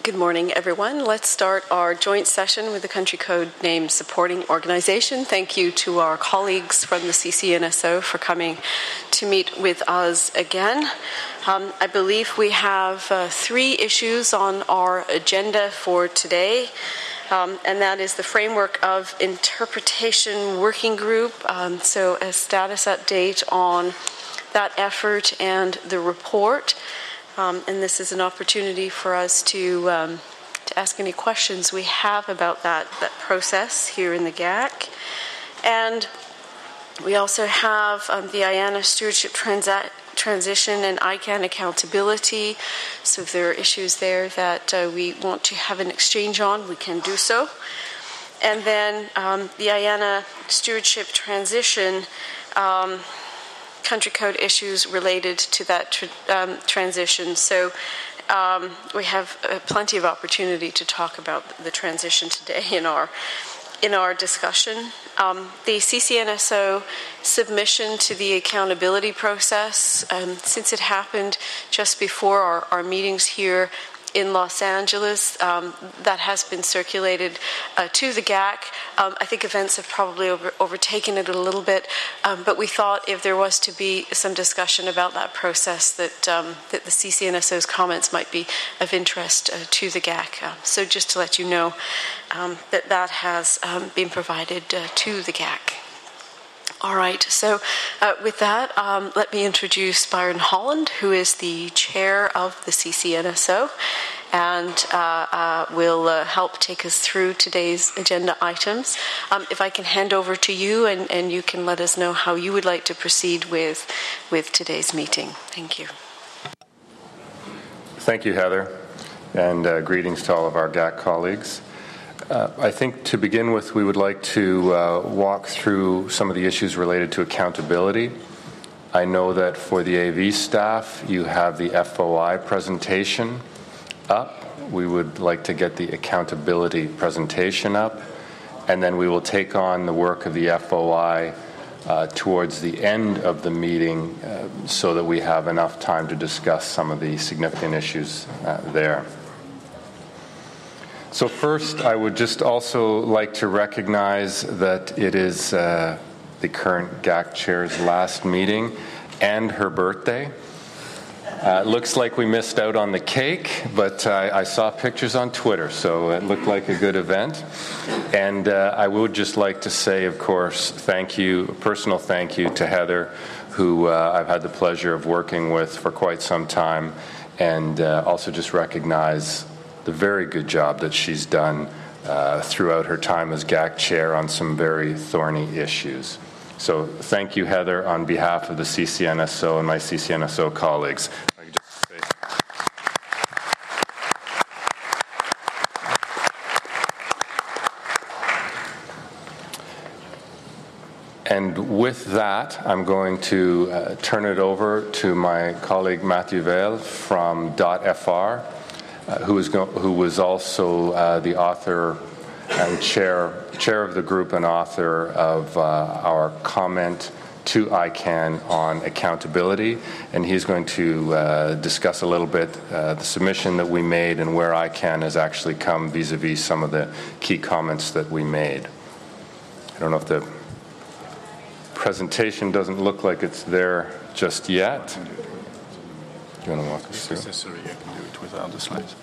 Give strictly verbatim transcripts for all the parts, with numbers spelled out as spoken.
Good morning, everyone. Let's start our joint session with the Country Code Name Supporting Organization. Thank you to our colleagues from the C C N S O for coming to meet with us again. Um, I believe we have uh, three issues on our agenda for today, um, and that is the Framework of Interpretation Working Group, um, so a status update on that effort and the report. Um, and this is an opportunity for us to um, to ask any questions we have about that, that process here in the G A C. And we also have um, the I A N A Stewardship Transa- Transition and I CANN Accountability. So if there are issues there that uh, we want to have an exchange on, we can do so. And then um, the I A N A Stewardship Transition um, country code issues related to that tr- um, transition. So um, we have uh, plenty of opportunity to talk about the transition today in our in our discussion. Um, the C C N S O submission to the accountability process, um, since it happened just before our, our meetings here in Los Angeles, um, that has been circulated uh, to the G A C. Um, I think events have probably over, overtaken it a little bit, um, but we thought if there was to be some discussion about that process, that um, that the C C N S O's comments might be of interest uh, to the G A C. Uh, so just to let you know um, that that has um, been provided uh, to the G A C. All right, so uh, with that, um, let me introduce Byron Holland, who is the chair of the C C N S O, and uh, uh, will uh, help take us through today's agenda items. Um, if I can hand over to you, and, and you can let us know how you would like to proceed with, with today's meeting. Thank you. Thank you, Heather, and uh, greetings to all of our G A C colleagues. Uh, I think to begin with, we would like to uh, walk through some of the issues related to accountability. I know that for the A V staff, you have the F O I presentation up. We would like to get the accountability presentation up, and then we will take on the work of the F O I uh, towards the end of the meeting uh, so that we have enough time to discuss some of the significant issues uh, there. So first, I would just also like to recognize that it is uh, the current G A C chair's last meeting and her birthday. Uh, it looks like we missed out on the cake, but uh, I saw pictures on Twitter, so it looked like a good event. And uh, I would just like to say, of course, thank you, a personal thank you to Heather, who uh, I've had the pleasure of working with for quite some time, and uh, also just recognize the very good job that she's done uh, throughout her time as G A C chair on some very thorny issues. So thank you, Heather, on behalf of the C C N S O and my C C N S O colleagues. And with that, I'm going to uh, turn it over to my colleague Matthew Vail from .fr. Uh, who, is go- who was also uh, the author and chair chair of the group and author of uh, our comment to I CANN on accountability. And he's going to uh, discuss a little bit uh, the submission that we made and where I CANN has actually come vis-a-vis some of the key comments that we made. I don't know if the presentation doesn't look like it's there just yet. You want to walk us through? Necessary, I can do it without the slides.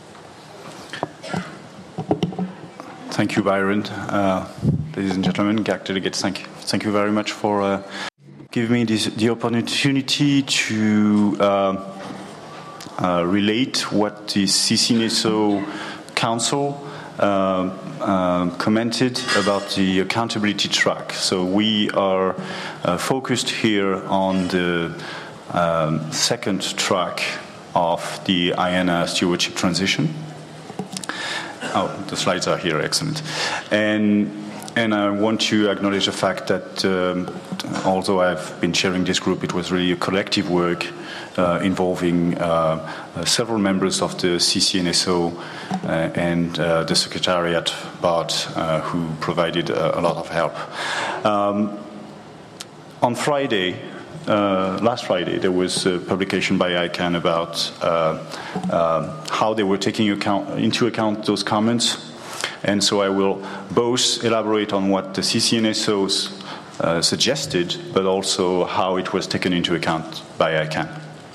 Thank you, Byron. Uh, ladies and gentlemen, G A C delegates, thank you. Thank you very much for uh, giving me this, the opportunity to uh, uh, relate what the C C N S O Council uh, uh, commented about the accountability track. So we are uh, focused here on the Um, second track of the I A N A stewardship transition. Oh, the slides are here, excellent. And and I want to acknowledge the fact that um, although I've been chairing this group, it was really a collective work uh, involving uh, uh, several members of the C C N S O uh, and uh, the Secretariat, Bart, uh, who provided uh, a lot of help. Um, on Friday, uh, last Friday, there was a publication by I CANN about uh, uh, how they were taking account, into account those comments. And so I will both elaborate on what the C C N S Os uh, suggested, but also how it was taken into account by I CANN.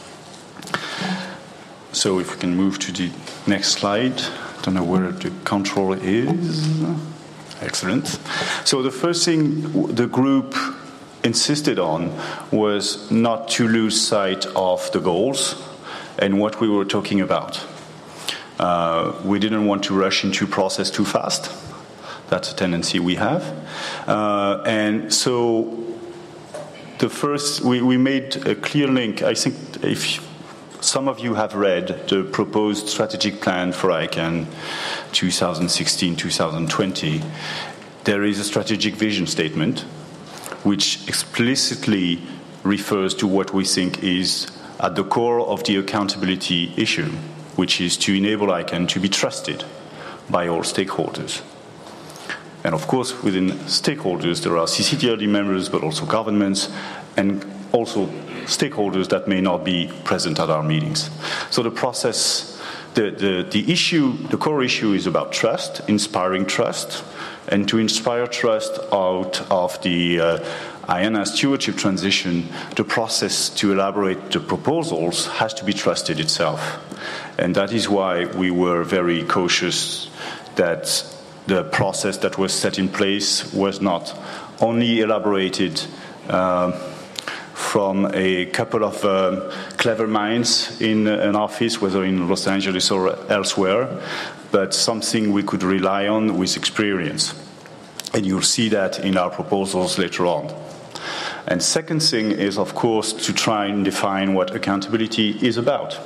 So if we can move to the next slide. I don't know where the control is. Excellent. So the first thing the group insisted on was not to lose sight of the goals and what we were talking about. Uh, we didn't want to rush into process too fast. That's a tendency we have. Uh, and so the first, we, we made a clear link. I think if some of you have read the proposed strategic plan for I CANN twenty sixteen to twenty twenty, there is a strategic vision statement which explicitly refers to what we think is at the core of the accountability issue, which is to enable I CANN to be trusted by all stakeholders. And of course, within stakeholders, there are C C T L D members, but also governments, and also stakeholders that may not be present at our meetings. So the process, the, the, the issue, the core issue is about trust, inspiring trust, and to inspire trust out of the uh, I A N A stewardship transition, the process to elaborate the proposals has to be trusted itself. And that is why we were very cautious that the process that was set in place was not only elaborated uh, from a couple of um, clever minds in an office, whether in Los Angeles or elsewhere, but something we could rely on with experience. And you'll see that in our proposals later on. And second thing is, of course, to try and define what accountability is about.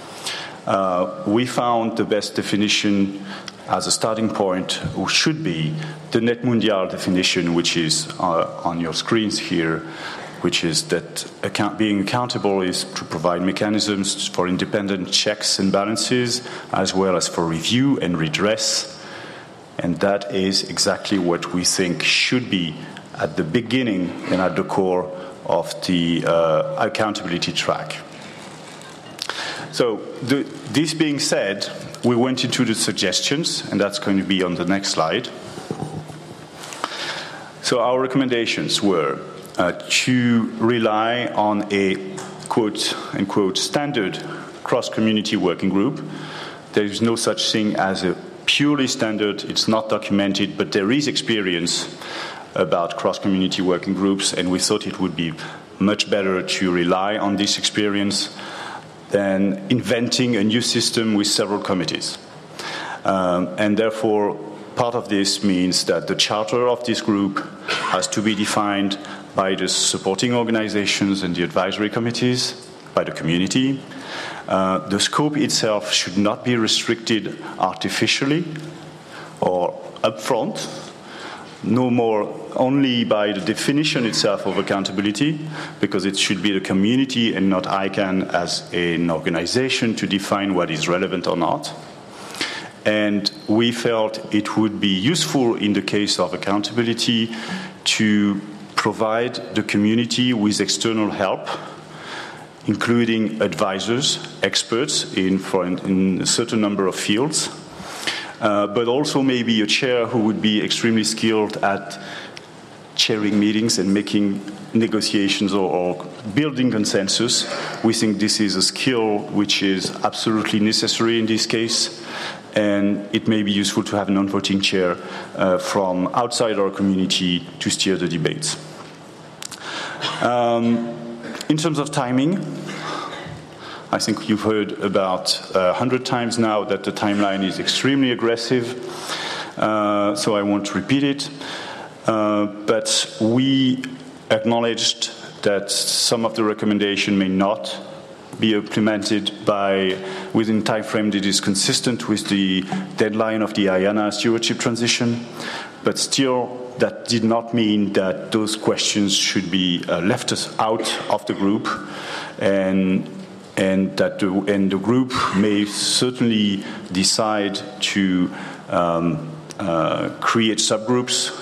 Uh, we found the best definition as a starting point should be the Net Mundial definition, which is uh, on your screens here, which is that account, being accountable is to provide mechanisms for independent checks and balances, as well as for review and redress. And that is exactly what we think should be at the beginning and at the core of the uh, accountability track. So the, this being said, we went into the suggestions, and that's going to be on the next slide. So our recommendations were uh, to rely on a quote unquote standard cross-community working group. There is no such thing as a purely standard, it's not documented, but there is experience about cross-community working groups, and we thought it would be much better to rely on this experience than inventing a new system with several committees. Um, and therefore, part of this means that the charter of this group has to be defined by the supporting organizations and the advisory committees, by the community. Uh, the scope itself should not be restricted artificially or upfront, no more only by the definition itself of accountability, because it should be the community and not I CANN as an organization to define what is relevant or not. And we felt it would be useful in the case of accountability to provide the community with external help, including advisors, experts in, for in a certain number of fields, uh, but also maybe a chair who would be extremely skilled at chairing meetings and making negotiations or, or building consensus. We think this is a skill which is absolutely necessary in this case, and it may be useful to have a non-voting chair uh, from outside our community to steer the debates. Um, in terms of timing, I think you've heard about a hundred times now that the timeline is extremely aggressive, uh, so I won't repeat it. Uh, but we acknowledged that some of the recommendation may not be implemented by within time frame that is consistent with the deadline of the I A N A stewardship transition, but still that did not mean that those questions should be uh, left out of the group, and and that the, and the group may certainly decide to um, uh, create subgroups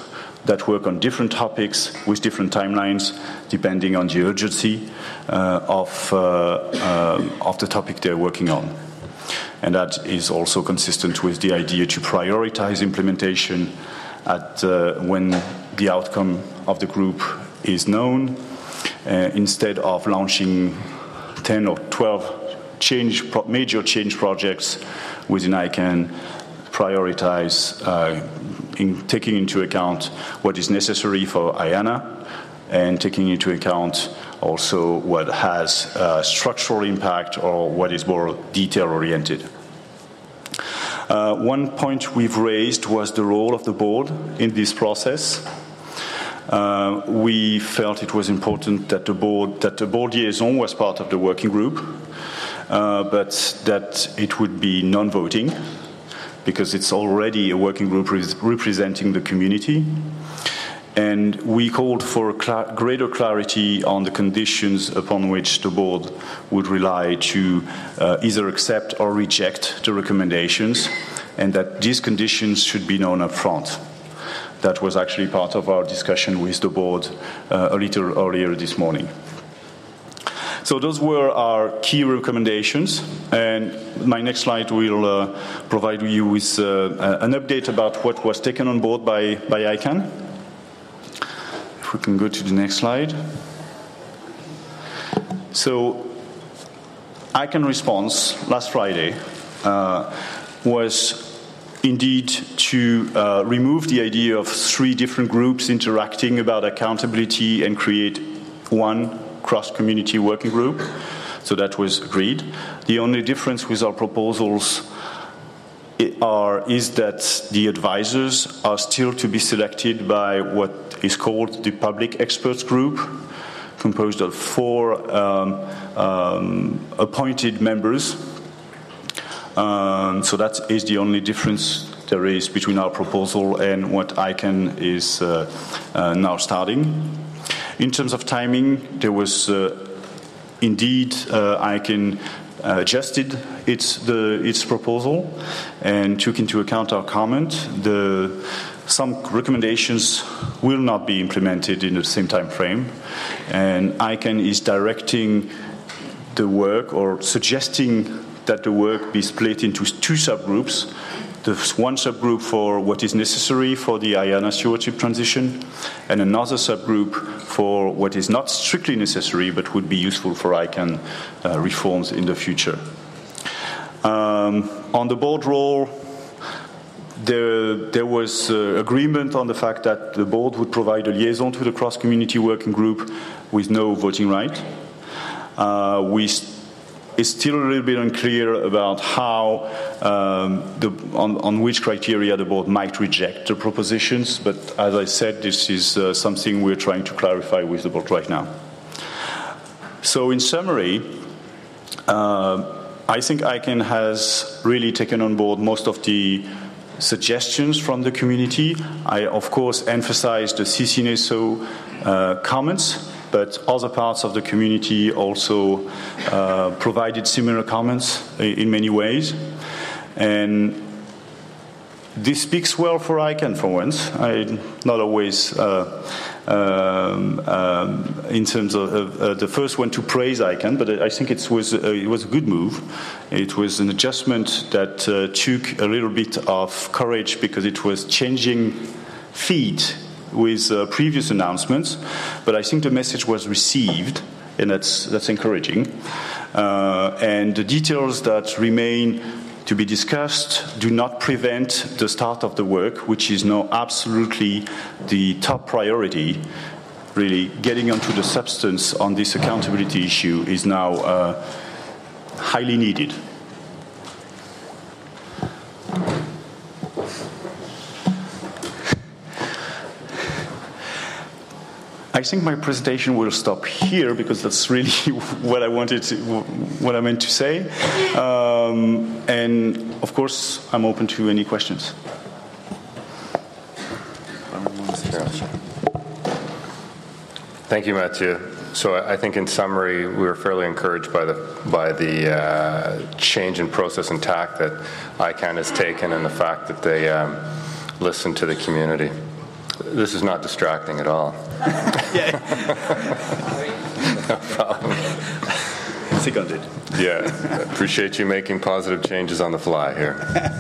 that work on different topics with different timelines, depending on the urgency uh, of, uh, uh, of the topic they're working on. And that is also consistent with the idea to prioritize implementation at uh, when the outcome of the group is known, uh, instead of launching ten or twelve change pro- major change projects within I CAN. Prioritize uh, in taking into account what is necessary for I A N A and taking into account also what has uh, structural impact or what is more detail-oriented. Uh, one point we've raised was the role of the board in this process. Uh, we felt it was important that the board, that the board liaison was part of the working group, uh, but that it would be non-voting, because it's already a working group re- representing the community. And we called for cl- greater clarity on the conditions upon which the board would rely to uh, either accept or reject the recommendations, and that these conditions should be known up front. That was actually part of our discussion with the board uh, a little earlier this morning. So those were our key recommendations, and my next slide will uh, provide you with uh, an update about what was taken on board by, by I CAN. If we can go to the next slide. So I CAN response last Friday uh, was indeed to uh, remove the idea of three different groups interacting about accountability and create one cross-community working group. So that was agreed. The only difference with our proposals are is that the advisors are still to be selected by what is called the Public Experts Group, composed of four um, um, appointed members. Um, so that is the only difference there is between our proposal and what I CAN is uh, uh, now starting. In terms of timing, there was uh, indeed uh, I CAN uh, adjusted its the its proposal and took into account our comment. The some recommendations will not be implemented in the same time frame, and I CAN is directing the work or suggesting that the work be split into two subgroups. There's one subgroup for what is necessary for the I A N A stewardship transition, and another subgroup for what is not strictly necessary but would be useful for I CAN uh, reforms in the future. Um, on the board role, there, there was uh, agreement on the fact that the board would provide a liaison to the cross-community working group with no voting right. Uh, we It's still a little bit unclear about how, um, the, on, on which criteria the board might reject the propositions, but as I said, this is uh, something we're trying to clarify with the board right now. So in summary, uh, I think I CAN has really taken on board most of the suggestions from the community. I, of course, emphasize the C C N S O uh, comments, but other parts of the community also uh, provided similar comments in many ways. And this speaks well for I CAN for once. I'm not always, uh, um, um, in terms of uh, the first one to praise I CAN, but I think it was, uh, it was a good move. It was an adjustment that uh, took a little bit of courage because it was changing feet with uh, previous announcements, but I think the message was received, and that's that's encouraging. Uh, and the details that remain to be discussed do not prevent the start of the work, which is now absolutely the top priority. Really, getting onto the substance on this accountability issue is now uh, highly needed. I think my presentation will stop here because that's really what I wanted to, what I meant to say. Um, and of course, I'm open to any questions. Thank you, Mathieu. So I think in summary, we were fairly encouraged by the by the uh, change in process and tack that I CAN has taken and the fact that they um, listen to the community. This is not distracting at all. Yeah. No problem. Seconded. Yeah, appreciate you making positive changes on the fly here.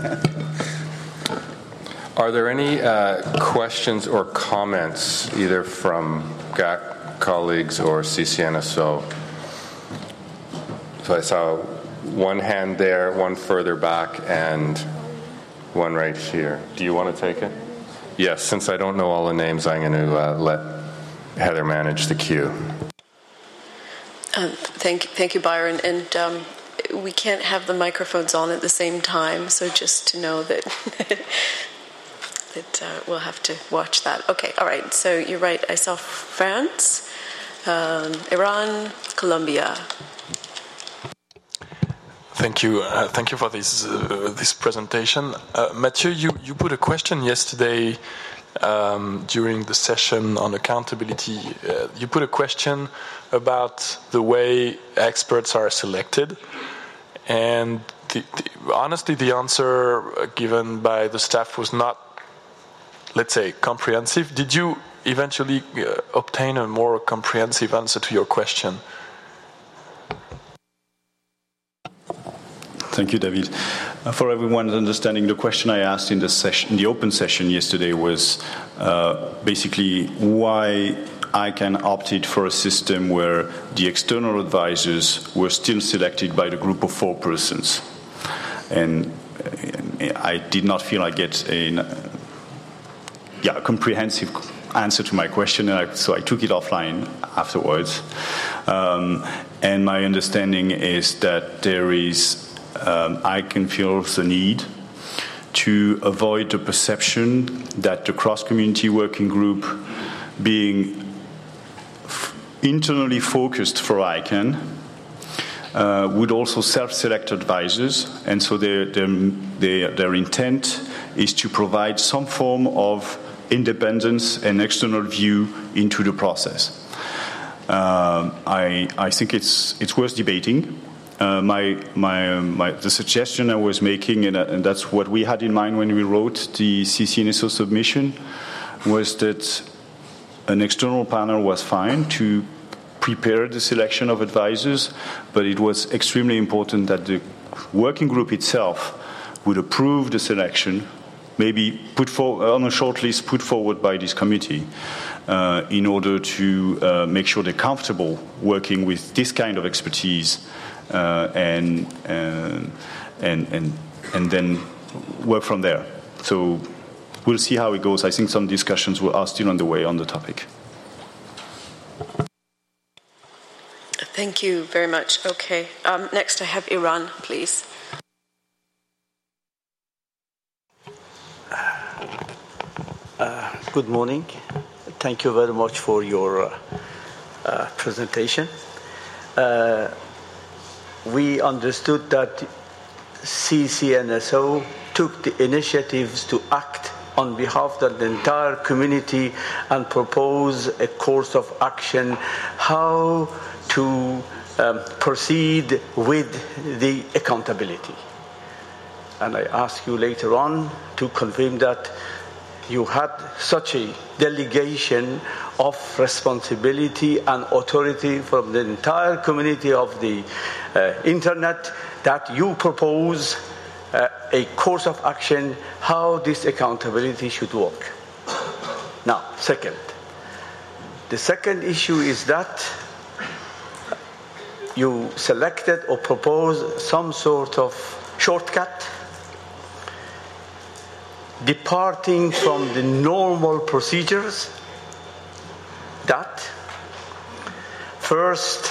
Are there any uh, questions or comments either from G A C colleagues or C C N S O? So I saw one hand there, one further back, and one right here. Do you want to take it? Yes, since I don't know all the names, I'm going to uh, let Heather manage the queue. Uh, thank, thank you, Byron. And um, we can't have the microphones on at the same time, so just to know that that uh, we'll have to watch that. Okay, all right. So you're right. I saw France, um, Iran, Colombia. Thank you. Uh, thank you for this uh, this presentation. Uh, Mathieu, you, you put a question yesterday um, during the session on accountability. Uh, you put a question about the way experts are selected. And the, the, honestly, the answer given by the staff was not, let's say, comprehensive. Did you eventually uh, obtain a more comprehensive answer to your question? Thank you, David. Uh, for everyone's understanding, the question I asked in the session, in the open session yesterday was uh, basically why I C A N opted for a system where the external advisors were still selected by the group of four persons. And I did not feel I get a, yeah, a comprehensive answer to my question, and I, so I took it offline afterwards. Um, and my understanding is that there is Um, I can feel the need to avoid the perception that the cross-community working group, being f- internally focused for I C A N, uh, would also self-select advisors, and so their, their, their, their intent is to provide some form of independence and external view into the process. Uh, I, I think it's, it's worth debating. Uh, my, my, my, the suggestion I was making, and, uh, and that's what we had in mind when we wrote the C C N S O submission, was that an external panel was fine to prepare the selection of advisors, but it was extremely important that the working group itself would approve the selection, maybe put for, on a short list put forward by this committee, uh, in order to uh, make sure they're comfortable working with this kind of expertise. Uh, and, uh, and and and then work from there. So we'll see how it goes. I think some discussions are still on the way on the topic. Thank you very much. Okay. Um, next, I have Iran, please. Uh, good morning. Thank you very much for your uh, uh, presentation. Uh, We understood that C C N S O took the initiatives to act on behalf of the entire community and propose a course of action, how to um, proceed with the accountability. And I ask you later on to confirm that you had such a delegation of responsibility and authority from the entire community of the uh, internet that you propose uh, a course of action how this accountability should work. Now, second, the second issue is that you selected or proposed some sort of shortcut departing from the normal procedures that first,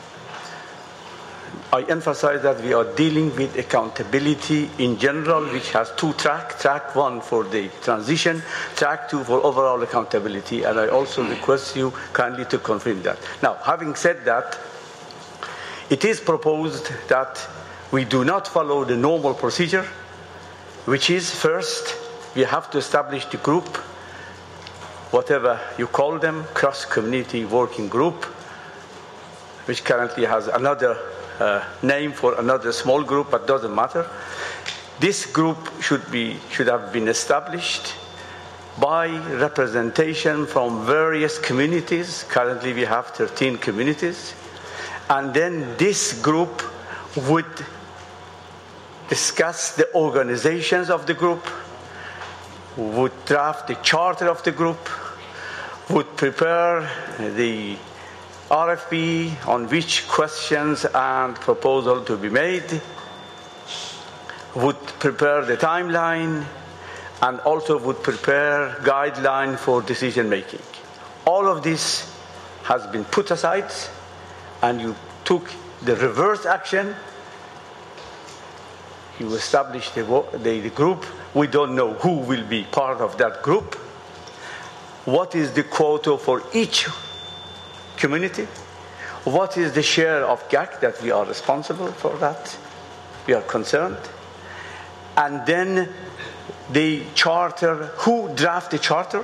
I emphasize that we are dealing with accountability in general, which has two tracks, track one for the transition, track two for overall accountability, and I also request you kindly to confirm that. Now, having said that, it is proposed that we do not follow the normal procedure, which is first, we have to establish the group, whatever you call them, cross-community working group, which currently has another uh, name for another small group, but doesn't matter. This group should be should have been established. by representation from various communities. Currently we have thirteen communities. And then this group would discuss the organizations of the group, would draft the charter of the group, would prepare the R F P on which questions and proposal to be made, would prepare the timeline, and also would prepare guidelines for decision making. All of this has been put aside, and you took the reverse action. You established the, the, the group. We don't know who will be part of that group. What is the quota for each community? What is the share of G A C that we are responsible for that? We are concerned. And then the charter, who draft the charter?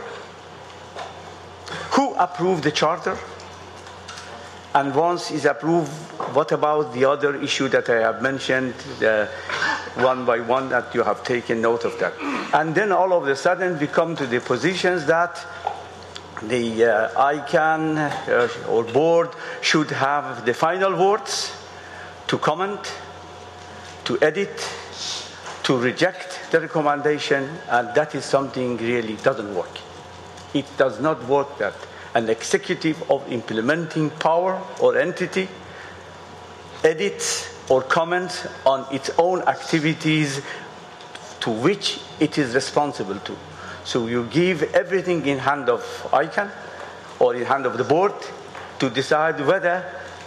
Who approved the charter? And once it's approved, what about the other issue that I have mentioned, the one by one, that you have taken note of that? And then all of a sudden we come to the positions that the uh, I CAN uh, or board should have the final words to comment, to edit, to reject the recommendation, and that is something really doesn't work. It does not work that an executive of implementing power or entity edits or comments on its own activities to which it is responsible to. So you give everything in hand of I CAN or in hand of the board to decide whether,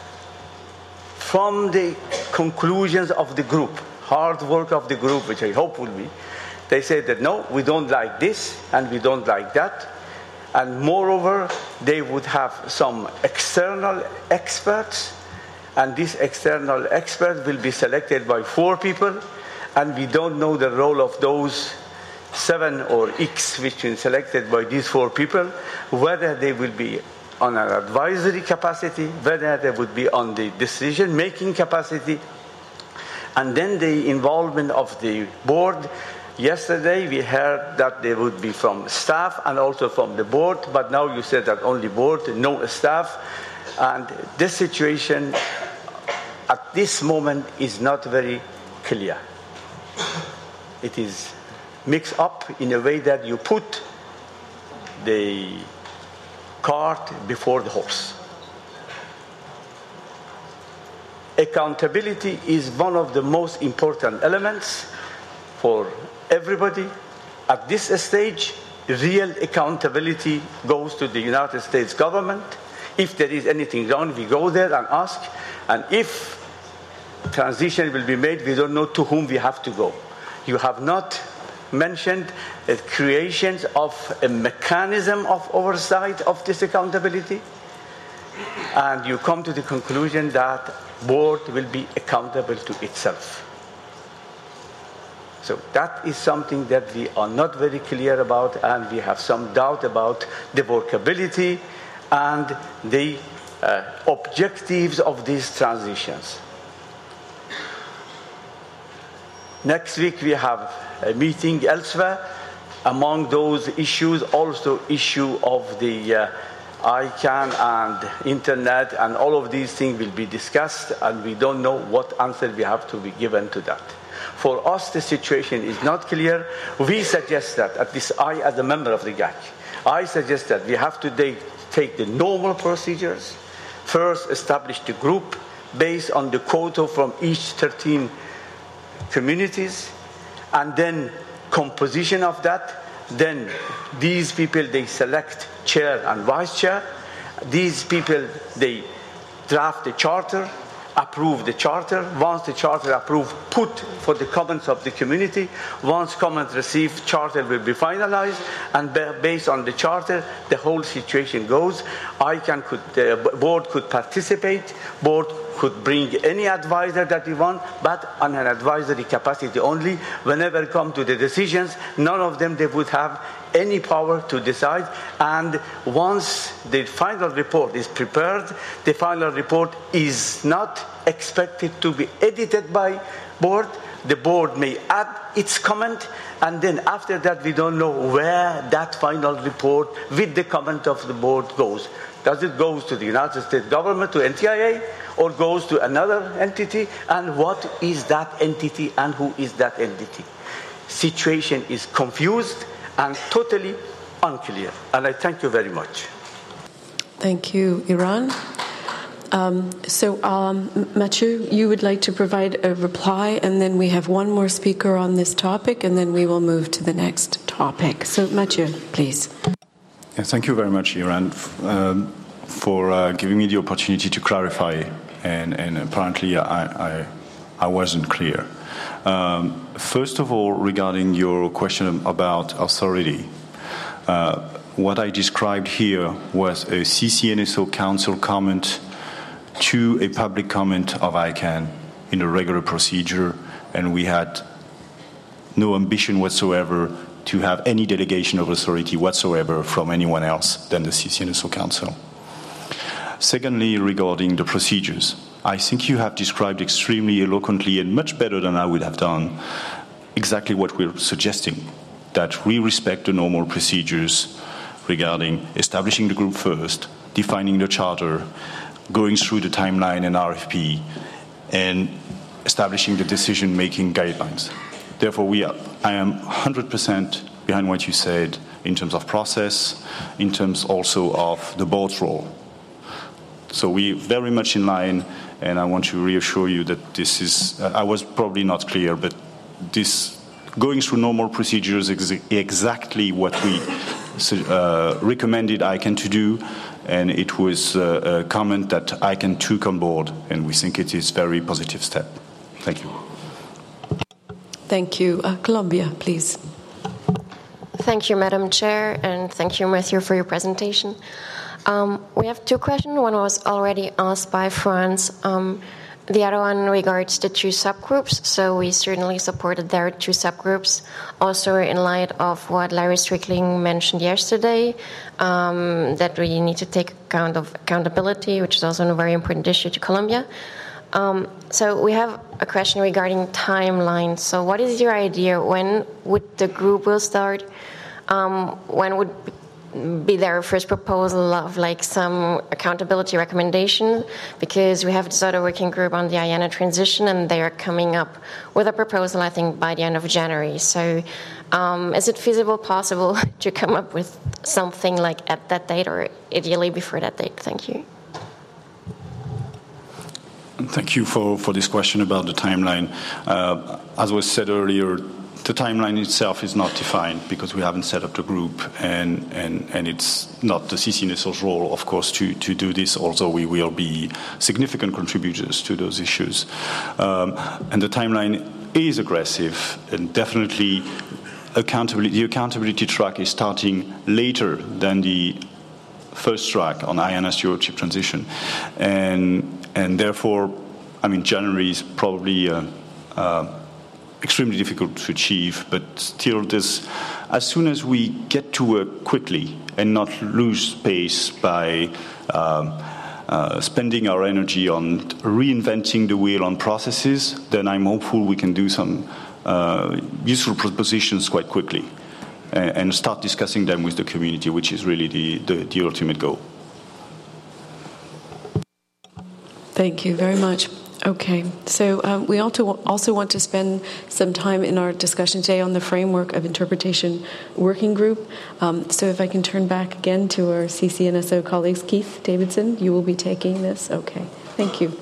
from the conclusions of the group, hard work of the group, which I hope will be, they say that no, we don't like this and we don't like that. And moreover, they would have some external experts, and this external expert will be selected by four people, and we don't know the role of those seven or X which been selected by these four people, whether they will be on an advisory capacity, whether they would be on the decision-making capacity, and then the involvement of the board. Yesterday we heard that they would be from staff and also from the board, but now you said that only board, no staff. And this situation at this moment is not very clear. It is mixed up in a way that you put the cart before the horse. Accountability is one of the most important elements for everybody. At this stage, real accountability goes to the United States government. If there is anything wrong, we go there and ask. And if transition will be made, we don't know to whom we have to go. You have not mentioned the creation of a mechanism of oversight of this accountability. And you come to the conclusion that board will be accountable to itself. So that is something that we are not very clear about, and we have some doubt about the workability and the uh, objectives of these transitions. Next week we have a meeting elsewhere. Among those issues, also issue of the uh, I CAN and internet, and all of these things will be discussed, and we don't know what answer we have to be given to that. For us, the situation is not clear. We suggest that, at least I, as a member of the G A C, I suggest that we have to take the normal procedures. First, establish the group based on the quota from each thirteen communities, and then composition of that. Then these people, they select chair and vice chair. These people, they draft the charter, approve the charter. Once the charter approved, put for the comments of the community. Once comments received, charter will be finalized, and based on the charter, the whole situation goes. I CAN could, the board could participate, board could bring any advisor that we want, but on an advisory capacity only. Whenever come to the decisions, none of them they would have any power to decide. And once the final report is prepared, the final report is not expected to be edited by board, The board may add its comment, and then after that we don't know where that final report with the comment of the board goes. Does it go to the United States government, to N T I A, or goes to another entity? And what is that entity and who is that entity? Situation is confused and totally unclear. And I thank you very much. Thank you, Iran. Um, so, um, Mathieu, you would like to provide a reply, and then we have one more speaker on this topic, and then we will move to the next topic. So, Mathieu, please. Yeah, thank you very much, Iran, um, for uh, giving me the opportunity to clarify, and, and apparently I, I, I wasn't clear. Um, first of all, regarding your question about authority, uh, what I described here was a C C N S O Council comment to a public comment of I CANN in a regular procedure, and we had no ambition whatsoever to have any delegation of authority whatsoever from anyone else than the C C N S O Council. Secondly, regarding the procedures, I think you have described extremely eloquently and much better than I would have done exactly what we're suggesting, that we respect the normal procedures regarding establishing the group first, defining the charter, going through the timeline and R F P, and establishing the decision-making guidelines. Therefore, we are, I am one hundred percent behind what you said in terms of process, in terms also of the board's role. So we're very much in line, and I want to reassure you that this is, uh, I was probably not clear, but this, going through normal procedures is exactly what we uh, recommended I CANN to do, and it was uh, a comment that I CANN took on board, and we think it is a very positive step. Thank you. Thank you. Uh, Colombia, please. Thank you, Madam Chair, and thank you, Mathieu, for your presentation. Um, we have two questions. One was already asked by France. Um, the other one regards the two subgroups. So we certainly supported their two subgroups, also in light of what Larry Strickling mentioned yesterday, um, that we need to take account of accountability, which is also a very important issue to Colombia. Um, so we have a question regarding timeline. So what is your idea? When would the group will start? Um, when would be their first proposal of like some accountability recommendation? Because we have this other working group on the I A N A transition, and they are coming up with a proposal, I think, by the end of January. So um, is it feasible, possible to come up with something like at that date, or ideally before that date? Thank you. Thank you for, for this question about the timeline. Uh, as was said earlier, the timeline itself is not defined because we haven't set up the group, and, and, and it's not the C C N S O's role, of course, to, to do this, although we will be significant contributors to those issues. Um, and the timeline is aggressive, and definitely accountability, the accountability track is starting later than the first track on I A N A's Eurochip transition. And, and therefore, I mean, January is probably uh, uh, extremely difficult to achieve, but still this, as soon as we get to work quickly and not lose pace by um, uh, spending our energy on reinventing the wheel on processes, then I'm hopeful we can do some uh, useful propositions quite quickly and, and start discussing them with the community, which is really the, the, the ultimate goal. Thank you very much. Okay, so um, we also also want to spend some time in our discussion today on the framework of interpretation working group. Um, so if I can turn back again to our C C N S O colleagues, Keith Davidson, you will be taking this. Okay, thank you.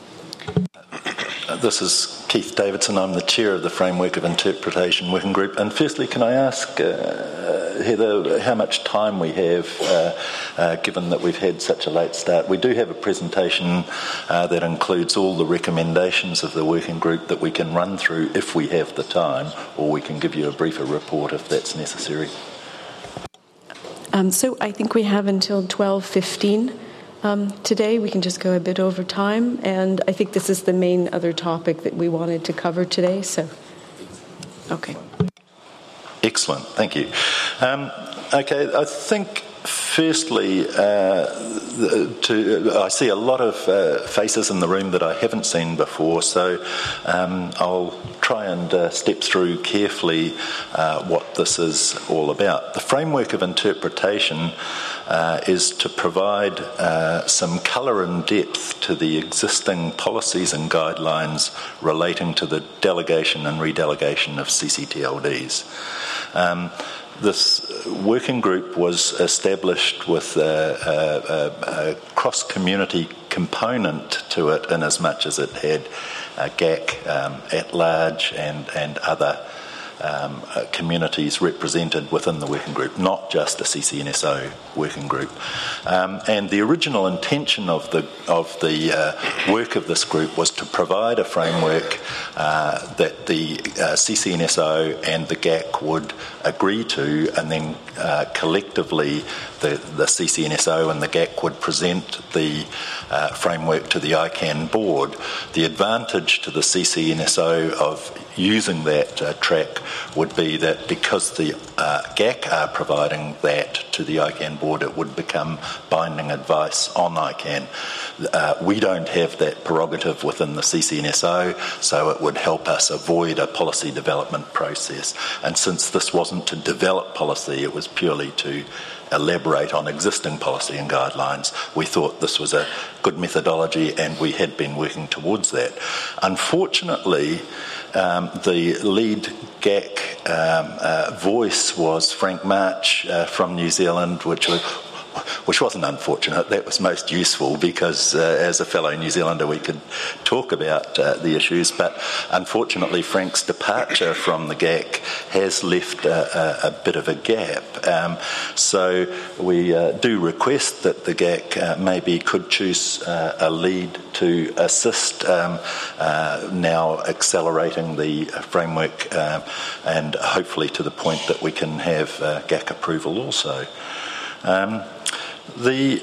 This is Keith Davidson. I'm the chair of the Framework of Interpretation Working Group. And firstly, can I ask uh, Heather how much time we have, uh, uh, given that we've had such a late start? We do have a presentation uh, that includes all the recommendations of the working group that we can run through if we have the time, or we can give you a briefer report if that's necessary. Um, so I think we have until twelve fifteen. Um, today we can just go a bit over time, and I think this is the main other topic that we wanted to cover today. So, okay. Excellent, thank you. Um, okay, I think Firstly, uh, to, I see a lot of uh, faces in the room that I haven't seen before, so um, I'll try and uh, step through carefully uh, what this is all about. The framework of interpretation uh, is to provide uh, some colour and depth to the existing policies and guidelines relating to the delegation and redelegation of C C T L Ds. Um, This working group was established with a, a, a cross-community component to it, in as much as it had uh, G A C um, at large and, and other um, uh, communities represented within the working group, not just a C C N S O working group. Um, and the original intention of the of the uh, work of this group was to provide a framework uh, that the uh, C C N S O and the G A C would agree to, and then uh, collectively the, the C C N S O and the G A C would present the uh, framework to the I CAN board. The advantage to the C C N S O of using that uh, track would be that because the uh, G A C are providing that to the I CAN board, it would become binding advice on I CAN. Uh, we don't have that prerogative within the C C N S O, so it would help us avoid a policy development process. And since this wasn't to develop policy, it was purely to elaborate on existing policy and guidelines, we thought this was a good methodology, and we had been working towards that. Unfortunately, um, the lead G A C um, uh, voice was Frank March uh, from New Zealand, which was which wasn't unfortunate. That was most useful because uh, as a fellow New Zealander we could talk about uh, the issues, but unfortunately Frank's departure from the G A C has left a, a, a bit of a gap. Um, so we uh, do request that the G A C uh, maybe could choose uh, a lead to assist um, uh, now accelerating the framework uh, and hopefully to the point that we can have uh, G A C approval also. Um, the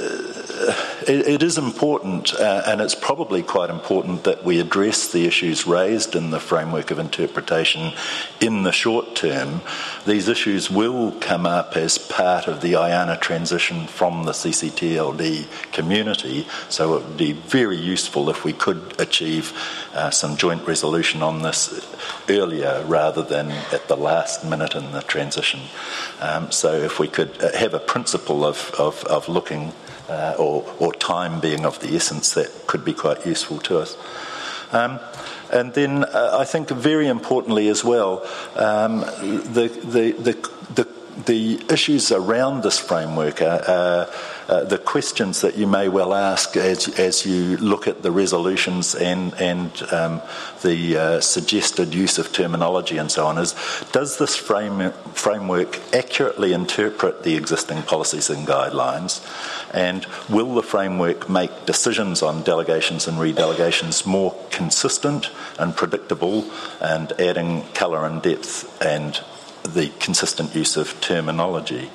uh, it, it is important, uh, and it's probably quite important that we address the issues raised in the framework of interpretation in the short term. These issues will come up as part of the I A N A transition from the C C T L D community, so it would be very useful if we could achieve uh, some joint resolution on this earlier rather than at the last minute in the transition. Um, so if we could have a principle of, of, of looking uh, or, or time being of the essence, that could be quite useful to us. Um, and then uh, I think very importantly as well, um, the, the, the, the, the issues around this framework are uh, uh, the questions that you may well ask as, as you look at the resolutions and, and um, the uh, suggested use of terminology and so on is, does this frame, framework accurately interpret the existing policies and guidelines? And will the framework make decisions on delegations and redelegations more consistent and predictable, and adding colour and depth and the consistent use of terminology?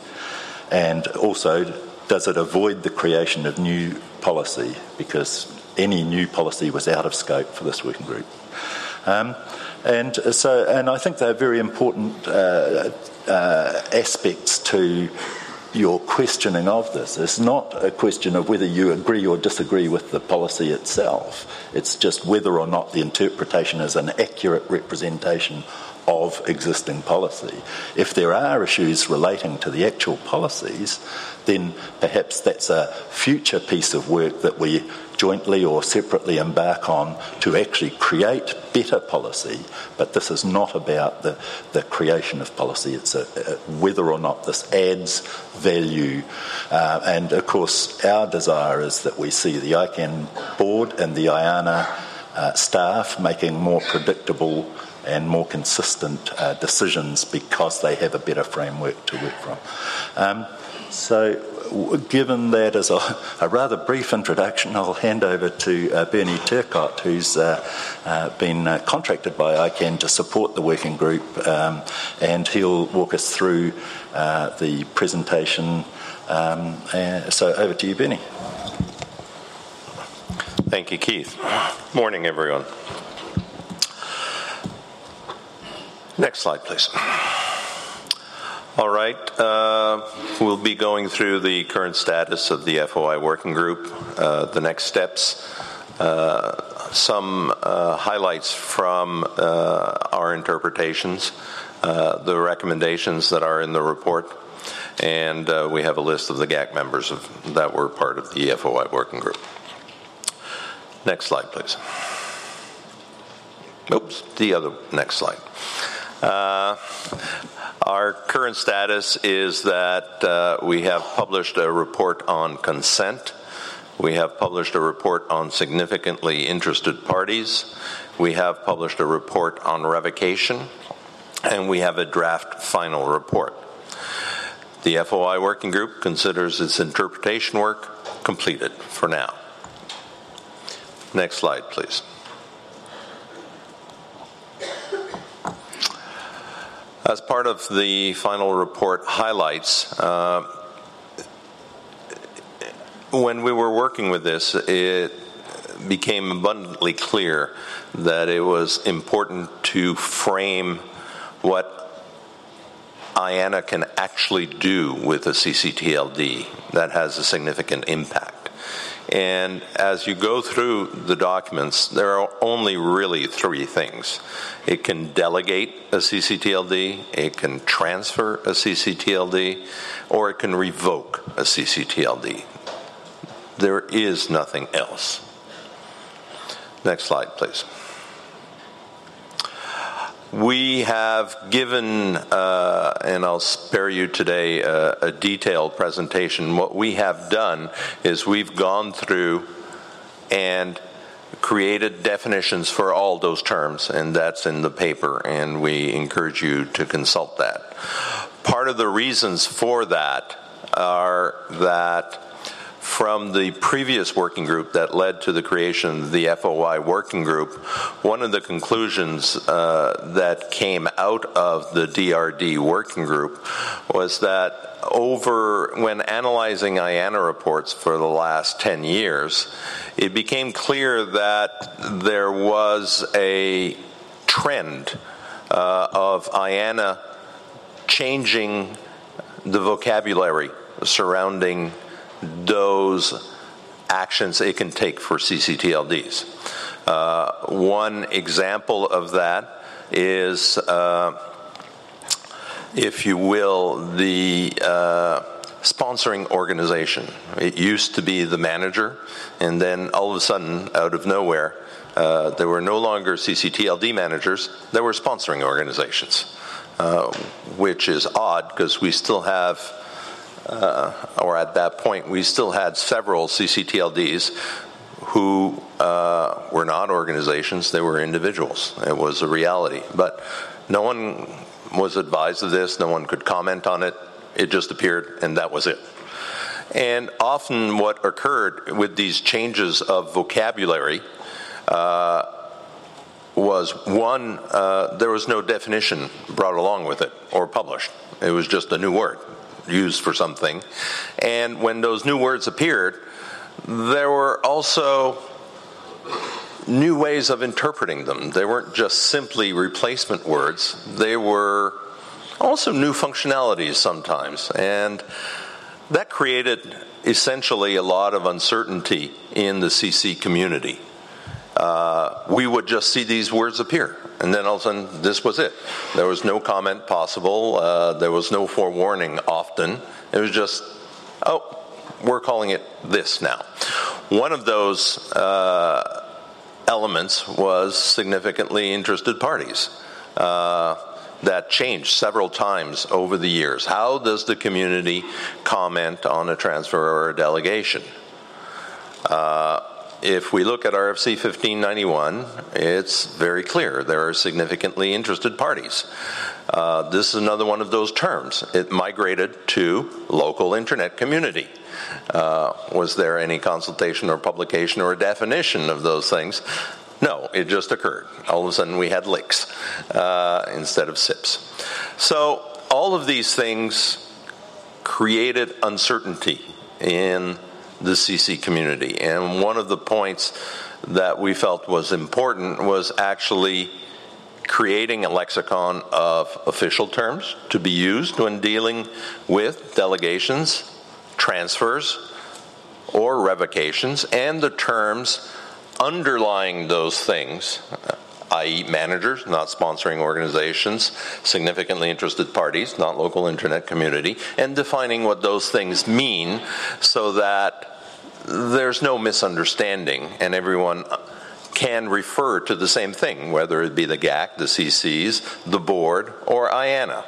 And also, does it avoid the creation of new policy, because any new policy was out of scope for this working group? Um, and so, and I think they're very important uh, uh, aspects to your questioning of this. It's not a question of whether you agree or disagree with the policy itself. It's just whether or not the interpretation is an accurate representation of existing policy. If there are issues relating to the actual policies, then perhaps that's a future piece of work that we jointly or separately embark on to actually create better policy. But this is not about the, the creation of policy. It's a, a, whether or not this adds value. Uh, and of course, our desire is that we see the I CAN board and the I A N A uh, staff making more predictable and more consistent uh, decisions because they have a better framework to work from. Um, so given that as a, a rather brief introduction, I'll hand over to uh, Bernie Turcott, who's uh, uh, been uh, contracted by I CAN to support the working group, um, and he'll walk us through uh, the presentation. Um, uh, so over to you, Bernie. Thank you, Keith. Morning, everyone. Next slide, please. All right. Uh, we'll be going through the current status of the F O I working group, uh, the next steps, uh, some uh, highlights from uh, our interpretations, uh, the recommendations that are in the report, and uh, we have a list of the G A C members of, that were part of the F O I working group. Next slide, please. Oops, the other next slide. Uh, Our current status is that uh, we have published a report on consent. We have published a report on significantly interested parties. We have published a report on revocation. And we have a draft final report. The F O I working group considers its interpretation work completed for now. Next slide, please. As part of the final report highlights, uh, when we were working with this, it became abundantly clear that it was important to frame what I A N A can actually do with a C C T L D that has a significant impact. And as you go through the documents, there are only really three things. It can delegate a C C T L D, it can transfer a C C T L D, or it can revoke a C C T L D. There is nothing else. Next slide, please. We have given, uh, and I'll spare you today, a, a detailed presentation. What we have done is we've gone through and created definitions for all those terms, and that's in the paper, and we encourage you to consult that. Part of the reasons for that are that from the previous working group that led to the creation of the F O I working group, one of the conclusions uh, that came out of the D R D working group was that over, when analyzing I A N A reports for the last ten years, it became clear that there was a trend uh, of I A N A changing the vocabulary surrounding those actions it can take for C C T L Ds. Uh, one example of that is, uh, if you will, the uh, sponsoring organization. It used to be the manager, and then all of a sudden, out of nowhere, uh, there were no longer C C T L D managers, there were sponsoring organizations, uh, which is odd because we still have Uh, or at that point, we still had several C C T L Ds who uh, were not organizations, they were individuals. It was a reality. But no one was advised of this, no one could comment on it. It just appeared, and that was it. And often what occurred with these changes of vocabulary uh, was, one, uh, there was no definition brought along with it or published. It was just a new word used for something. And when those new words appeared, there were also new ways of interpreting them. They weren't just simply replacement words. They were also new functionalities sometimes. And that created essentially a lot of uncertainty in the C C community. Uh, we would just see these words appear, and then all of a sudden, this was it. There was no comment possible. Uh, there was no forewarning often. It was just, oh, we're calling it this now. One of those uh, elements was significantly interested parties. Uh, that changed several times over the years. How does the community comment on a transfer or a delegation? Uh, If we look at R F C fifteen ninety-one, it's very clear there are significantly interested parties. Uh, this is another one of those terms. It migrated to local internet community. Uh, was there any consultation or publication or definition of those things? No, it just occurred. All of a sudden we had L I Cs uh, instead of S I Ps. So all of these things created uncertainty in the C C community. And one of the points that we felt was important was actually creating a lexicon of official terms to be used when dealing with delegations, transfers, or revocations, and the terms underlying those things, that is managers, not sponsoring organizations, significantly interested parties, not local internet community, and defining what those things mean so that there's no misunderstanding and everyone can refer to the same thing, whether it be the G A C, the C Cs, the board, or I A N A.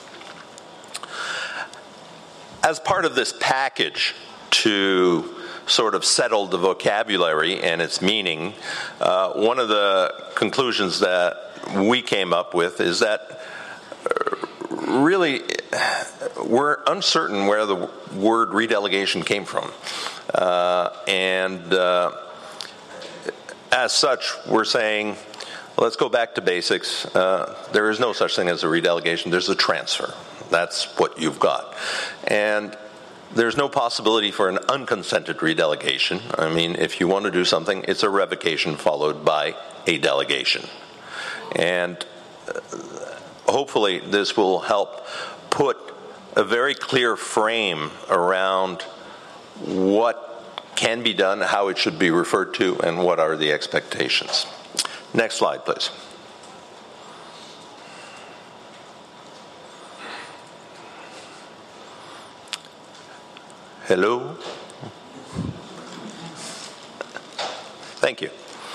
As part of this package to sort of settle the vocabulary and its meaning, uh, one of the conclusions that we came up with is that really we're uncertain where the word redelegation came from. Uh, and uh, as such, we're saying, let's go back to basics. Uh, there is no such thing as a redelegation. There's a transfer. That's what you've got. And there's no possibility for an unconsented redelegation. I mean, if you want to do something, it's a revocation followed by a delegation. And hopefully this will help put a very clear frame around what can be done, how it should be referred to, and what are the expectations. Next slide, please. Hello? Thank you.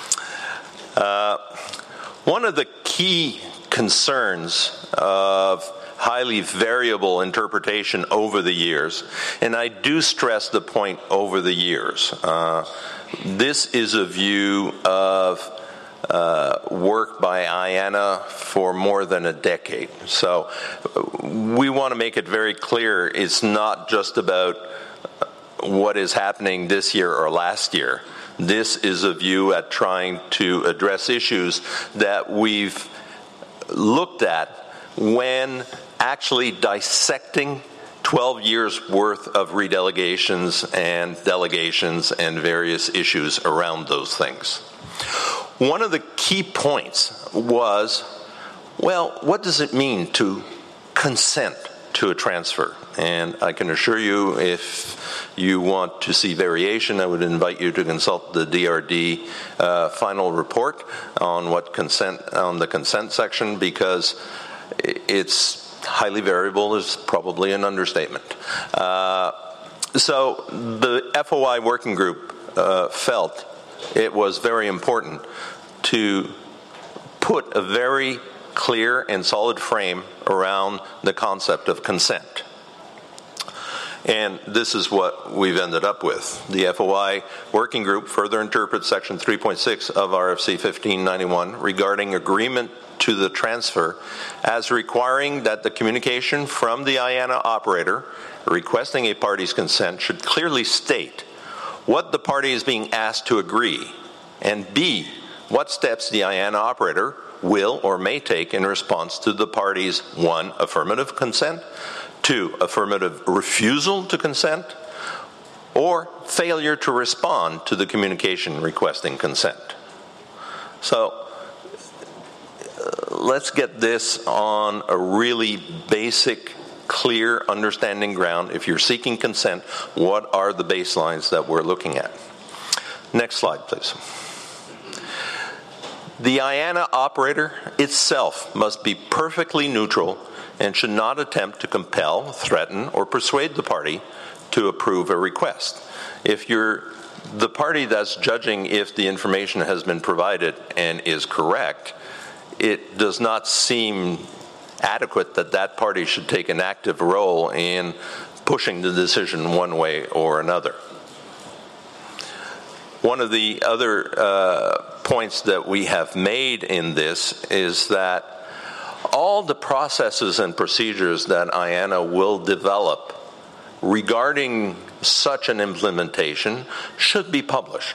Uh, one of the key concerns of highly variable interpretation over the years, and I do stress the point over the years, uh, this is a view of uh, work by I A N A for more than a decade. So we want to make it very clear it's not just about what is happening this year or last year. This is a view at trying to address issues that we've looked at when actually dissecting twelve years worth of redelegations and delegations and various issues around those things. One of the key points was, well, what does it mean to consent to a transfer? And I can assure you, if you want to see variation, I would invite you to consult the D R D uh, final report on what consent on the consent section, because it's highly variable is probably an understatement. Uh, so the F O I working group uh, felt it was very important to put a very clear and solid frame around the concept of consent. And this is what we've ended up with. The F O I working group further interprets section three point six of R F C fifteen ninety-one regarding agreement to the transfer as requiring that the communication from the I A N A operator requesting a party's consent should clearly state what the party is being asked to agree, and B, what steps the I A N A operator will or may take in response to the party's one, affirmative consent, two, affirmative refusal to consent, or failure to respond to the communication requesting consent. So uh, let's get this on a really basic, clear understanding ground. If you're seeking consent, what are the baselines that we're looking at? Next slide, please. The I A N A operator itself must be perfectly neutral and should not attempt to compel, threaten, or persuade the party to approve a request. If you're the party that's judging if the information has been provided and is correct, it does not seem adequate that that party should take an active role in pushing the decision one way or another. One of the other uh, points that we have made in this is that all the processes and procedures that I A N A will develop regarding such an implementation should be published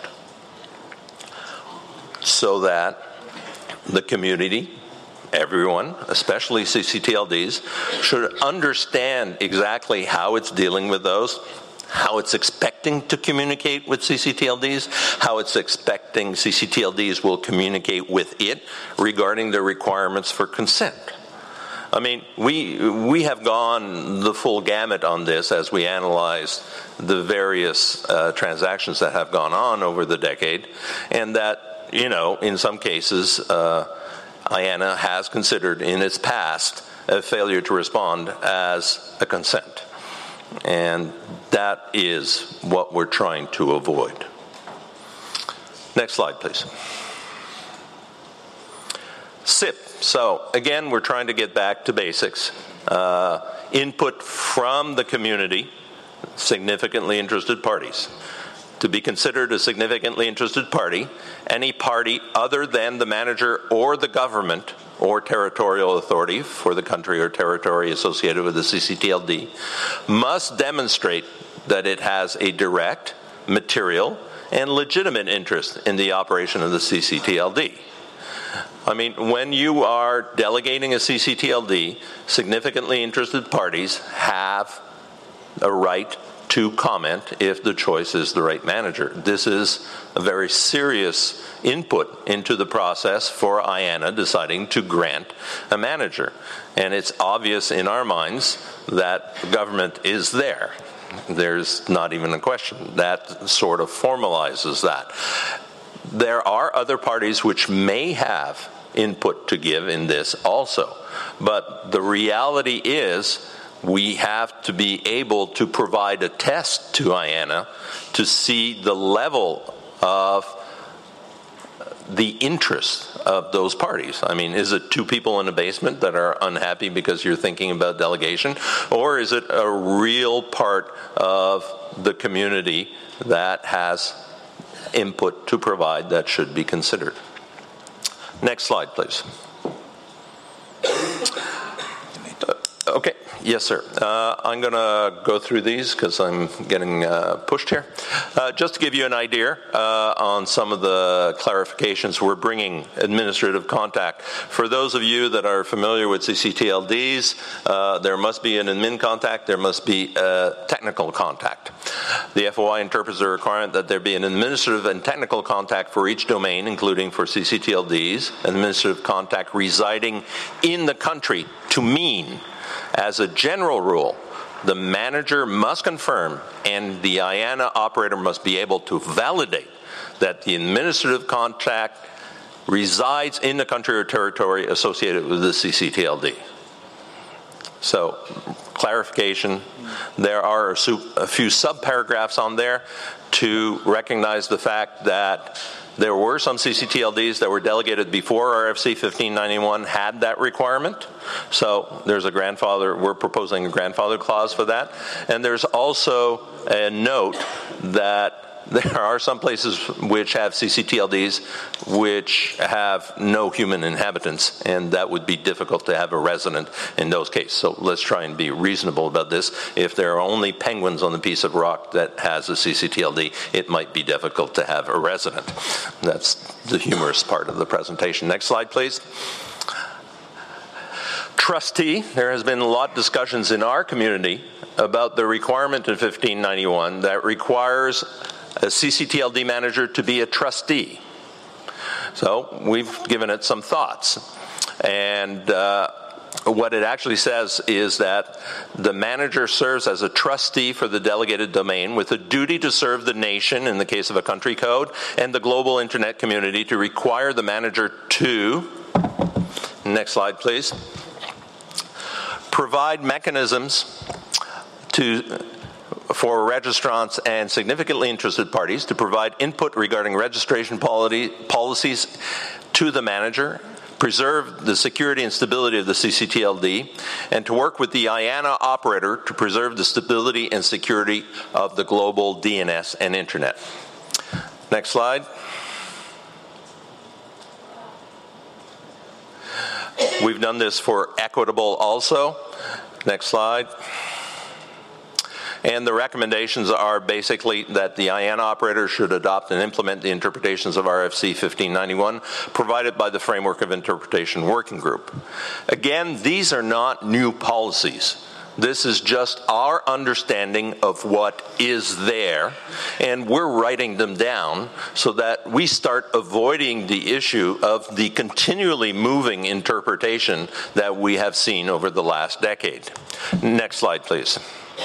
so that the community, everyone, especially C C T L Ds, should understand exactly how it's dealing with those, how it's expecting to communicate with C C T L Ds, how it's expecting C C T L Ds will communicate with it regarding the requirements for consent. I mean, we we have gone the full gamut on this as we analyze the various uh, transactions that have gone on over the decade, and that, you know, in some cases, uh, I A N A has considered in its past a failure to respond as a consent. And that is what we're trying to avoid. Next slide, please. S I P. So, again, we're trying to get back to basics. Uh, input from the community, significantly interested parties. To be considered a significantly interested party, any party other than the manager or the government or territorial authority for the country or territory associated with the C C T L D must demonstrate that it has a direct, material, and legitimate interest in the operation of the C C T L D. I mean, when you are delegating a C C T L D, significantly interested parties have a right to comment if the choice is the right manager. This is a very serious input into the process for I A N A deciding to grant a manager. And it's obvious in our minds that government is there. There's not even a question. That sort of formalizes that. There are other parties which may have input to give in this also. But the reality is we have to be able to provide a test to I A N A to see the level of the interest of those parties. I mean, is it two people in a basement that are unhappy because you're thinking about delegation? Or is it a real part of the community that has input to provide that should be considered? Next slide, please. Okay, yes, sir. Uh, I'm going to go through these because I'm getting uh, pushed here. Uh, just to give you an idea uh, on some of the clarifications, we're bringing administrative contact. For those of you that are familiar with C C T L Ds, uh, there must be an admin contact, there must be a technical contact. The F O I interprets the requirement that there be an administrative and technical contact for each domain, including for C C T L Ds, administrative contact residing in the country, to mean, as a general rule, the manager must confirm and the I A N A operator must be able to validate that the administrative contact resides in the country or territory associated with the C C T L D. So, clarification, there are a few subparagraphs on there to recognize the fact that there were some C C T L Ds that were delegated before R F C fifteen ninety-one had that requirement. So there's a grandfather, we're proposing a grandfather clause for that. And there's also a note that there are some places which have C C T L Ds which have no human inhabitants, and that would be difficult to have a resident in those cases. So let's try and be reasonable about this. If there are only penguins on the piece of rock that has a C C T L D, it might be difficult to have a resident. That's the humorous part of the presentation. Next slide, please. Trustee, there has been a lot of discussions in our community about the requirement in fifteen ninety-one that requires a C C T L D manager to be a trustee. So we've given it some thoughts. And uh, what it actually says is that the manager serves as a trustee for the delegated domain with a duty to serve the nation, in the case of a country code, and the global internet community to require the manager to, next slide please, provide mechanisms to for registrants and significantly interested parties to provide input regarding registration policies to the manager, preserve the security and stability of the C C T L D, and to work with the I A N A operator to preserve the stability and security of the global D N S and Internet. Next slide. We've done this for equitable also. Next slide. And the recommendations are basically that the I A N A operator should adopt and implement the interpretations of R F C fifteen ninety-one provided by the Framework of Interpretation Working Group. Again, these are not new policies. This is just our understanding of what is there, and we're writing them down so that we start avoiding the issue of the continually moving interpretation that we have seen over the last decade. Next slide, please.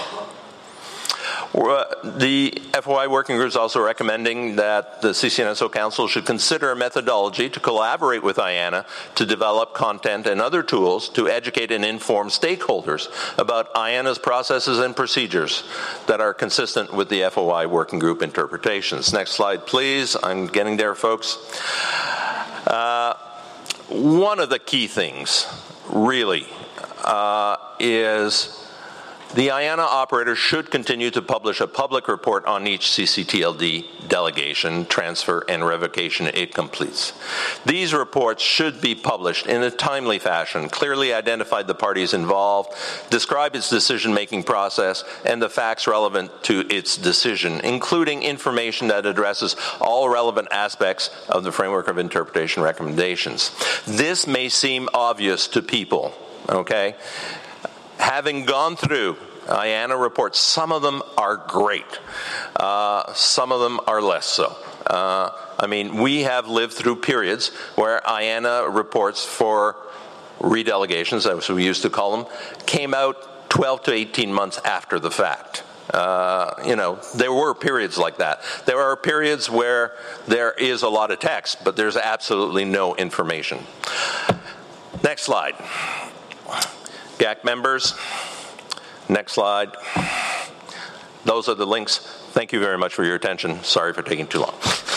The F O I working group is also recommending that the C C N S O Council should consider a methodology to collaborate with I A N A to develop content and other tools to educate and inform stakeholders about I A N A's processes and procedures that are consistent with the F O I working group interpretations. Next slide, please. I'm getting there, folks. Uh, one of the key things, really, uh, is the I A N A operator should continue to publish a public report on each C C T L D delegation, transfer, and revocation it completes. These reports should be published in a timely fashion, clearly identify the parties involved, describe its decision-making process, and the facts relevant to its decision, including information that addresses all relevant aspects of the framework of interpretation recommendations. This may seem obvious to people, okay? Having gone through I A N A reports, some of them are great. Uh, some of them are less so. Uh, I mean, we have lived through periods where I A N A reports for redelegations, as we used to call them, came out twelve to eighteen months after the fact. Uh, you know, there were periods like that. There are periods where there is a lot of text, but there's absolutely no information. Next slide. G A C members, next slide. Those are the links. Thank you very much for your attention. Sorry for taking too long.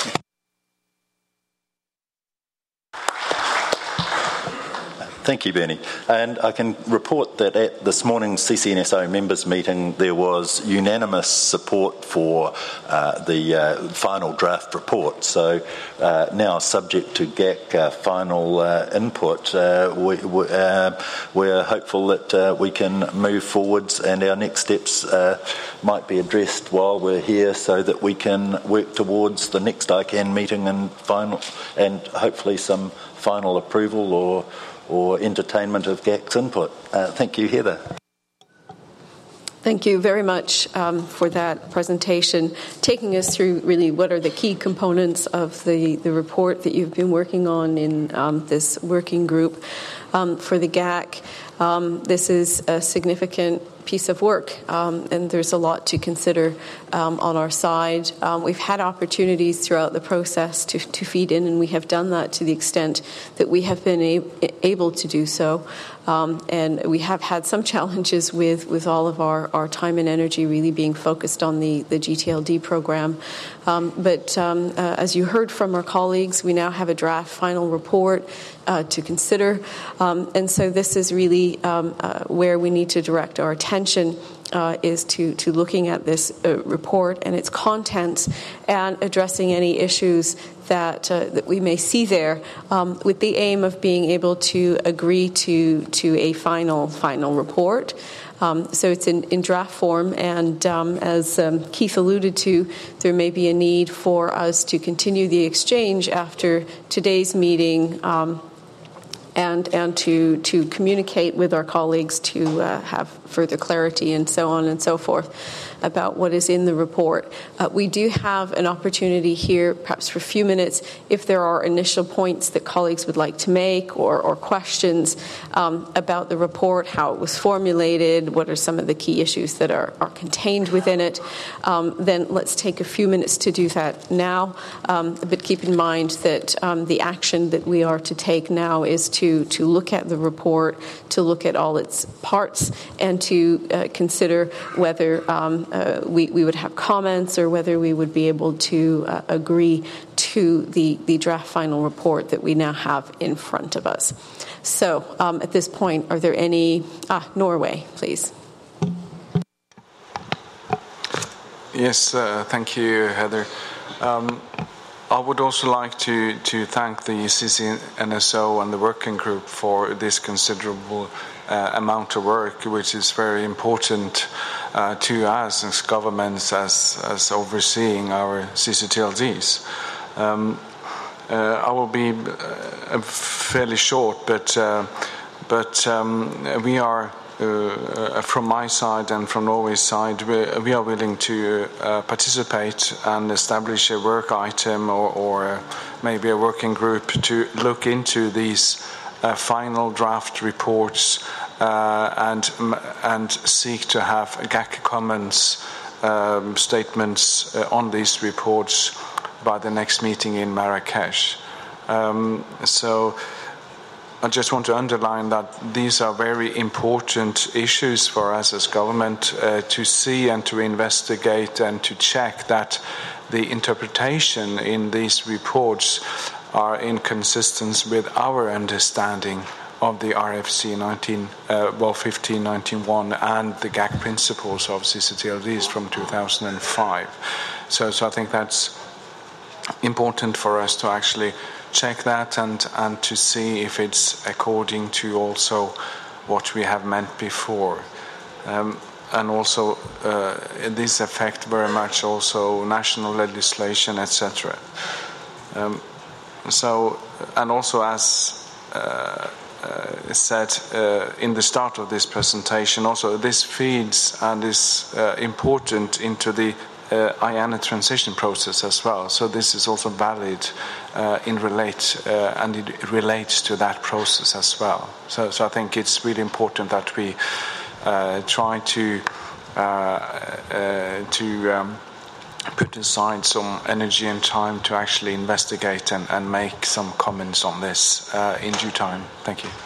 Thank you, Bernie. And I can report that at this morning's C C N S O members meeting, there was unanimous support for uh, the uh, final draft report. So uh, now, subject to G A C uh, final uh, input, uh, we, we, uh, we're hopeful that uh, we can move forwards, and our next steps uh, might be addressed while we're here, so that we can work towards the next I CANN meeting and final, and hopefully some final approval or or entertainment of G A C's input. Uh, thank you, Heather. Thank you very much um, for that presentation, taking us through really what are the key components of the, the report that you've been working on in um, this working group um, for the G A C. Um, this is a significant piece of work, um, and there's a lot to consider um, on our side. Um, we've had opportunities throughout the process to, to feed in, and we have done that to the extent that we have been a- able to do so. Um, and we have had some challenges with, with all of our, our time and energy really being focused on the, the G T L D program. Um, but um, uh, as you heard from our colleagues, we now have a draft final report uh, to consider. Um, and so this is really um, uh, where we need to direct our attention. Uh, is to, to looking at this uh, report and its contents and addressing any issues that uh, that we may see there, um, with the aim of being able to agree to to a final final report. Um, so it's in, in draft form, and um, as um, Keith alluded to, there may be a need for us to continue the exchange after today's meeting. Um, And, and to, to communicate with our colleagues to uh, have further clarity and so on and so forth about what is in the report. Uh, we do have an opportunity here, perhaps for a few minutes, if there are initial points that colleagues would like to make or, or questions um, about the report, how it was formulated, what are some of the key issues that are, are contained within it, um, then let's take a few minutes to do that now. Um, but keep in mind that um, the action that we are to take now is to, to look at the report, to look at all its parts, and to uh, consider whether um, Uh, we, we would have comments or whether we would be able to uh, agree to the, the draft final report that we now have in front of us. So um, at this point, are there any... Ah, Norway, please. Yes, uh, thank you, Heather. Um, I would also like to, to thank the C C N S O and the working group for this considerable uh, amount of work, which is very important uh, to us as governments, as, as overseeing our C C T L Ds. Um, uh, I will be uh, fairly short, but uh, but um, we are uh, from my side and from Norway's side, we, we are willing to uh, participate and establish a work item or, or uh, maybe a working group to look into these uh, final draft reports uh, and and seek to have G A C comments, um, statements uh, on these reports by the next meeting in Marrakesh. Um, so. I just want to underline that these are very important issues for us as government uh, to see and to investigate and to check that the interpretation in these reports are in consistence with our understanding of the R F C nineteen, uh, well, fifteen ninety-one and the G A C principles of C C T L Ds from two thousand five. So, so I think that's important for us to actually check that and, and to see if it's according to also what we have meant before. Um, and also, uh, this affect very much also national legislation, et cetera. Um, so, and also as uh, uh, said uh, in the start of this presentation, also this feeds and is uh, important into the Uh, I A N A transition process as well. So this is also valid uh, in relate uh, and it relates to that process as well. So, so I think it's really important that we uh, try to uh, uh, to um, put aside some energy and time to actually investigate and, and make some comments on this uh, in due time. Thank you.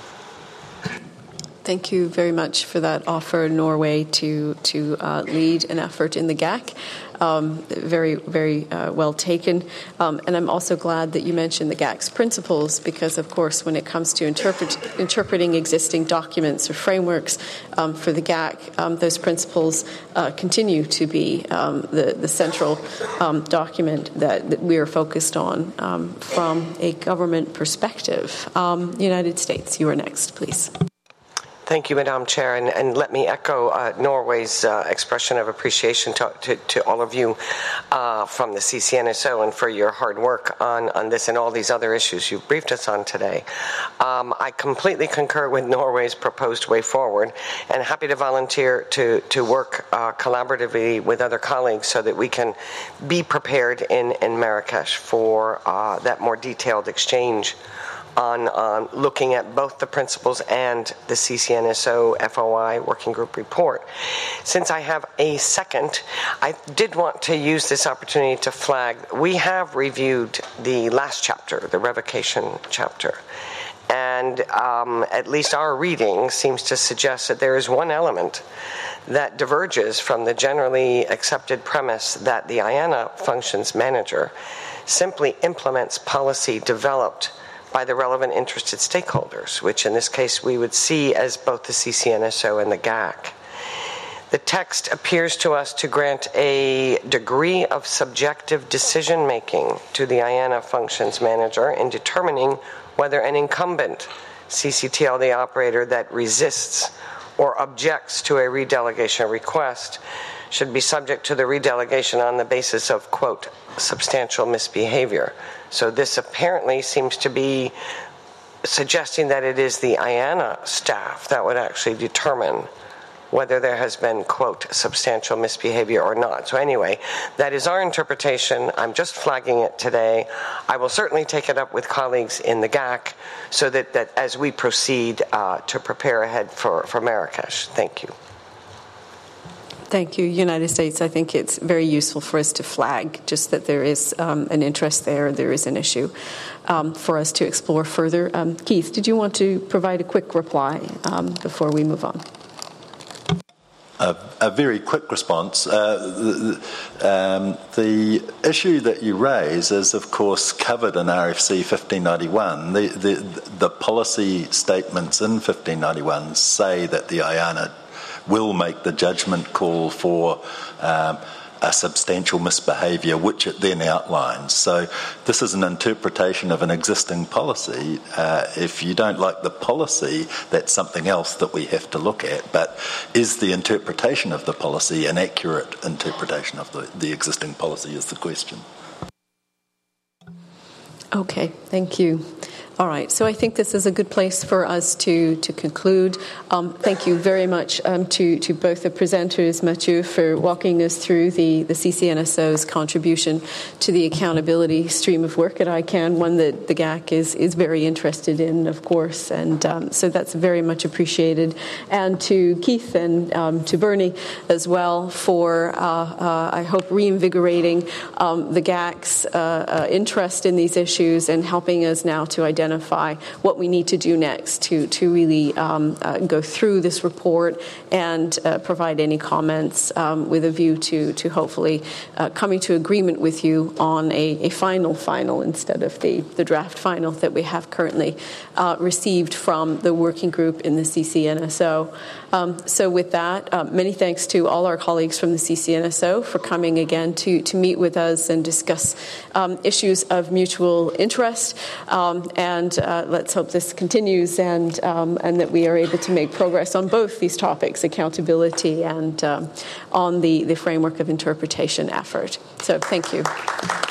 Thank you very much for that offer, Norway, to to uh, lead an effort in the G A C. Um, very, very uh, well taken. Um, and I'm also glad that you mentioned the G A C's principles because, of course, when it comes to interpret, interpreting existing documents or frameworks um, for the G A C, um, those principles uh, continue to be um, the, the central um, document that, that we are focused on um, from a government perspective. Um, United States, you are next, please. Thank you, Madam Chair, and, and let me echo uh, Norway's uh, expression of appreciation to, to, to all of you uh, from the C C N S O and for your hard work on, on this and all these other issues you've briefed us on today. Um, I completely concur with Norway's proposed way forward and happy to volunteer to, to work uh, collaboratively with other colleagues so that we can be prepared in, in Marrakesh for uh, that more detailed exchange on um, looking at both the principles and the C C N S O F O I working group report. Since I have a second, I did want to use this opportunity to flag, we have reviewed the last chapter, the revocation chapter. And um, at least our reading seems to suggest that there is one element that diverges from the generally accepted premise that the I A N A functions manager simply implements policy developed by the relevant interested stakeholders, which in this case we would see as both the C C N S O and the G A C. The text appears to us to grant a degree of subjective decision-making to the I A N A functions manager in determining whether an incumbent C C T L D operator that resists or objects to a redelegation request should be subject to the redelegation on the basis of, quote, substantial misbehavior. So this apparently seems to be suggesting that it is the I A N A staff that would actually determine whether there has been, quote, substantial misbehavior or not. So anyway, that is our interpretation. I'm just flagging it today. I will certainly take it up with colleagues in the G A C so that, that as we proceed uh, to prepare ahead for, for Marrakesh. Thank you. Thank you, United States. I think it's very useful for us to flag just that there is um, an interest there, there is an issue um, for us to explore further. Um, Keith, did you want to provide a quick reply um, before we move on? A, a very quick response. Uh, the, um, the issue that you raise is, of course, covered in R F C fifteen ninety-one. The, the, the policy statements in fifteen ninety-one say that the I A N A will make the judgment call for um, a substantial misbehaviour, which it then outlines. So this is an interpretation of an existing policy. Uh, if you don't like the policy, that's something else that we have to look at. But is the interpretation of the policy an accurate interpretation of the, the existing policy is the question. Okay, thank you. All right, so I think this is a good place for us to, to conclude. Um, thank you very much um, to, to both the presenters, Mathieu, for walking us through the, the C C N S O's contribution to the accountability stream of work at I CAN, one that the G A C is, is very interested in, of course, and um, so that's very much appreciated. And to Keith and um, to Bernie as well for, uh, uh, I hope, reinvigorating um, the G A C's uh, uh, interest in these issues and helping us now to identify what we need to do next to, to really um, uh, go through this report and uh, provide any comments um, with a view to, to hopefully uh, coming to agreement with you on a, a final final instead of the, the draft final that we have currently uh, received from the working group in the C C N S O. Um, so with that, uh, many thanks to all our colleagues from the C C N S O for coming again to, to meet with us and discuss um, issues of mutual interest. Um, and uh, let's hope this continues and, um, and that we are able to make progress on both these topics, accountability and um, on the, the framework of interpretation effort. So thank you.